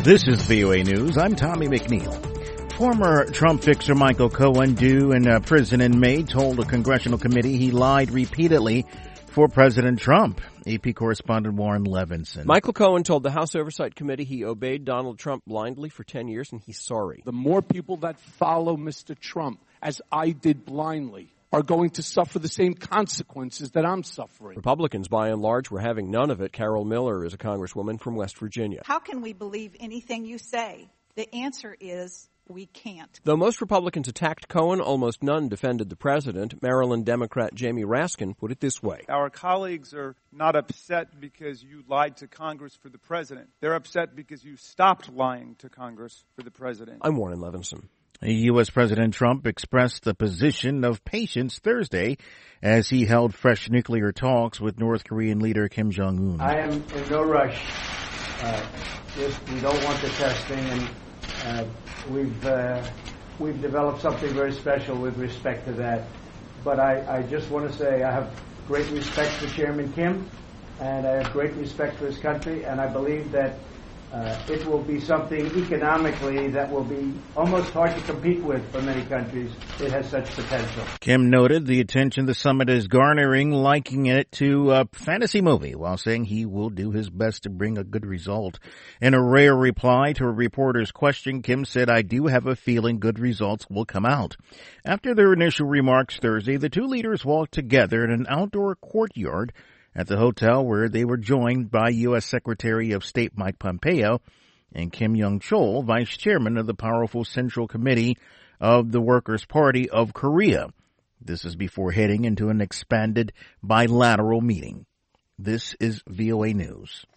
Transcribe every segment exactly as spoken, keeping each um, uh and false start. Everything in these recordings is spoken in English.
This is V O A News. I'm Tommy McNeil. Former Trump fixer Michael Cohen, due in uh, prison in May, told a congressional committee he lied repeatedly for President Trump. A P correspondent Warren Levinson. Michael Cohen told the House Oversight Committee he obeyed Donald Trump blindly for ten years and he's sorry. The more people that follow Mister Trump, as I did blindly, are going to suffer the same consequences that I'm suffering. Republicans, by and large, were having none of it. Carol Miller is a congresswoman from West Virginia. How can we believe anything you say? The answer is we can't. Though most Republicans attacked Cohen, almost none defended the president. Maryland Democrat Jamie Raskin put it this way. Our colleagues are not upset because you lied to Congress for the president. They're upset because you stopped lying to Congress for the president. I'm Warren Levinson. U S. President Trump expressed the position of patience Thursday as he held fresh nuclear talks with North Korean leader Kim Jong-un. I am in no rush. Uh, just, we don't want the testing, and uh, we've uh, we've developed something very special with respect to that. But I, I just want to say I have great respect for Chairman Kim, and I have great respect for his country, and I believe that Uh, it will be something economically that will be almost hard to compete with for many countries. It has such potential. Kim noted the attention the summit is garnering, likening it to a fantasy movie, while saying he will do his best to bring a good result. In a rare reply to a reporter's question, Kim said, "I do have a feeling good results will come out." After their initial remarks Thursday, the two leaders walked together in an outdoor courtyard at the hotel, where they were joined by U S. Secretary of State Mike Pompeo and Kim Young-chol, vice chairman of the powerful Central Committee of the Workers' Party of Korea. This is before heading into an expanded bilateral meeting. This is V O A News.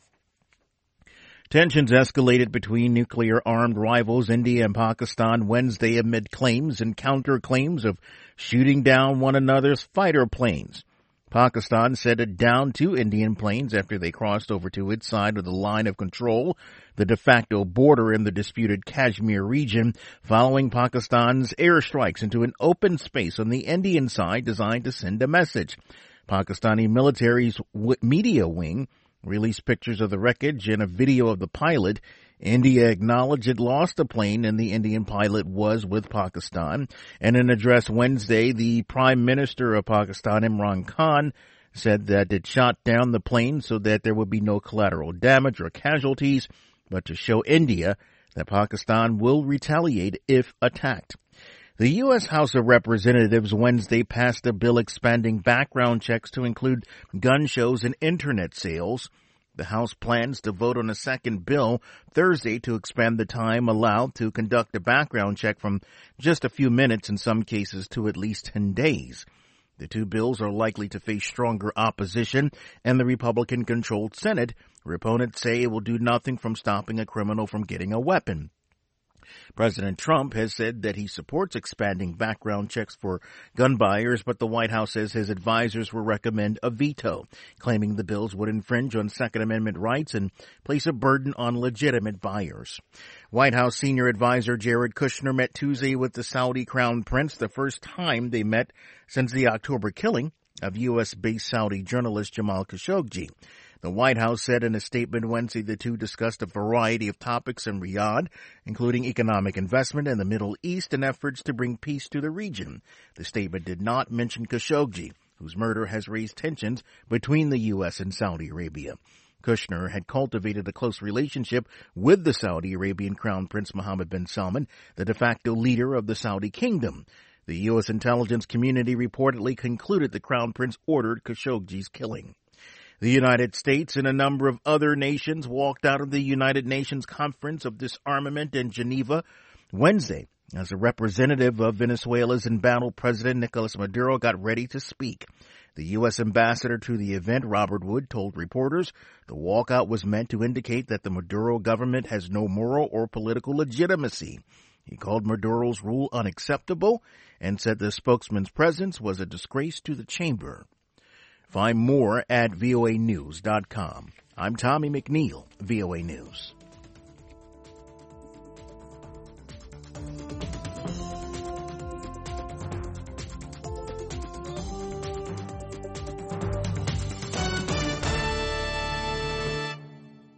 Tensions escalated between nuclear-armed rivals India and Pakistan Wednesday amid claims and counterclaims of shooting down one another's fighter planes. Pakistan said it downed two Indian planes after they crossed over to its side of the line of control, the de facto border in the disputed Kashmir region, following Pakistan's airstrikes into an open space on the Indian side designed to send a message. Pakistani military's media wing released pictures of the wreckage and a video of the pilot. India acknowledged it lost a plane and the Indian pilot was with Pakistan. In an address Wednesday, the Prime Minister of Pakistan, Imran Khan, said that it shot down the plane so that there would be no collateral damage or casualties, but to show India that Pakistan will retaliate if attacked. The U S. House of Representatives Wednesday passed a bill expanding background checks to include gun shows and Internet sales. The House plans to vote on a second bill Thursday to expand the time allowed to conduct a background check from just a few minutes in some cases to at least ten days. The two bills are likely to face stronger opposition in the Republican-controlled Senate, where opponents say it will do nothing from stopping a criminal from getting a weapon. President Trump has said that he supports expanding background checks for gun buyers, but the White House says his advisors will recommend a veto, claiming the bills would infringe on Second Amendment rights and place a burden on legitimate buyers. White House senior advisor Jared Kushner met Tuesday with the Saudi Crown Prince, the first time they met since the October killing of U S-based Saudi journalist Jamal Khashoggi. The White House said in a statement Wednesday the two discussed a variety of topics in Riyadh, including economic investment in the Middle East and efforts to bring peace to the region. The statement did not mention Khashoggi, whose murder has raised tensions between the U S and Saudi Arabia. Kushner had cultivated a close relationship with the Saudi Arabian Crown Prince Mohammed bin Salman, the de facto leader of the Saudi kingdom. The U S intelligence community reportedly concluded the Crown Prince ordered Khashoggi's killing. The United States and a number of other nations walked out of the United Nations Conference of Disarmament in Geneva Wednesday as a representative of Venezuela's embattled President Nicolas Maduro got ready to speak. The U S ambassador to the event, Robert Wood, told reporters the walkout was meant to indicate that the Maduro government has no moral or political legitimacy. He called Maduro's rule unacceptable and said the spokesman's presence was a disgrace to the chamber. Find more at V O A news dot com. I'm Tommy McNeil, V O A News.